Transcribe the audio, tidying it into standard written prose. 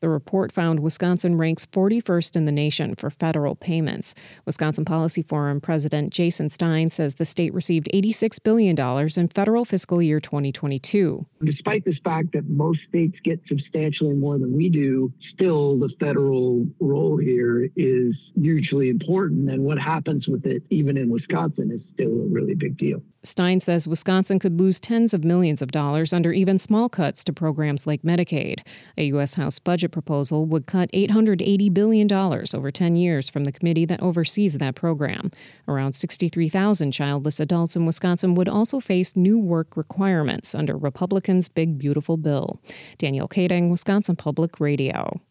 The report found Wisconsin ranks 41st in the nation for federal payments. Wisconsin Policy Forum President Jason Stein says the state received $86 billion in federal fiscal year 2022. Despite this fact that most states get substantially more than we do, still the federal role here is hugely important. And what happens with it, even in Wisconsin, is still a really big deal. Stein says Wisconsin could lose tens of millions of dollars under even small cuts to programs like Medicaid. A U.S. House budget proposal would cut $880 billion over 10 years from the committee that oversees that program. Around 63,000 childless adults in Wisconsin would also face new work requirements under Republicans' Big Beautiful Bill. Danielle Kading, Wisconsin Public Radio.